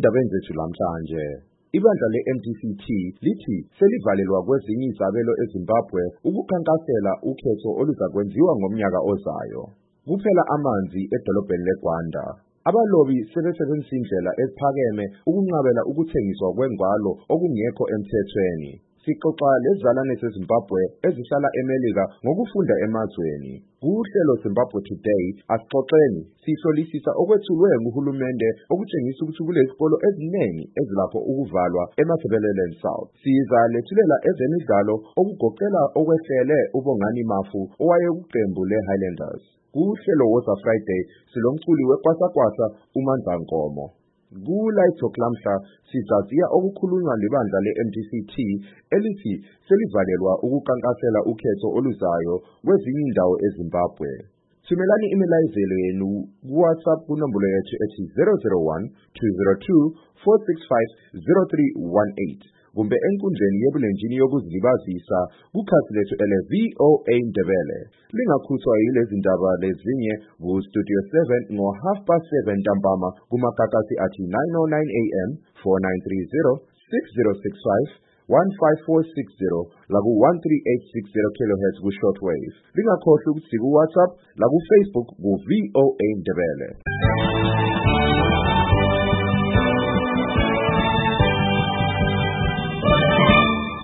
endabeni zethu lamhlanje. Ibandla le-MDC-T lithi selivalelwa kwezinye izabelo eZimbabwe ukukhankasela ukhetho oluzakwenziwa ngomnyaka ozayo. Kuphela amanzi edolobheni leGwanda. Abalobi sebesebenzisa indlela eziphakeme ukunqabela ukuthengiswa kwengwalo okungekho emthethweni. Sixoxa lezizalwane zeZimbabwe ezihlala eMelika ngokufunda emazweni. Kuhlelo Zimbabwe Today asixoxeni sihlolisisa okwethulwe nguhulumende okutshengisa ukuthi kulezikolo eziningi ezilapho ukuvalwa eMatabeleland South. Siza lethulela ezemidlalo okugoqela okwehlele uBongani Mafu owayekuqembu leHighlanders. Kuhlelo Woza Friday silomculi wekwasa uMandla Nkomo. Ku-Light Talk lamhla sizaziya okukhulunywa libandla le-MDC-T elithi selivalelwa ukukankasela ukhetho oluzayo kwezinye indawo eZimbabwe. Thumelani imilayezelo yenu ku-WhatsApp kunombolo yethu ethi 001 202 465 0318 kumbe enkundleni yebulenjini yokuzilibazisa kukhasi lethu ele-VOA Ndebele. Lingakhuthwa yilezi ndaba lezinye ku-Studio 7 ngo-7:30 ntambama kumagagasi athi 909 AM, 4930, 6065, 15460 laku-13860 kHz ku-shortwave. Lingakhohlwa ukuthi ku-WhatsApp laku-Facebook ku-VOA Ndebele.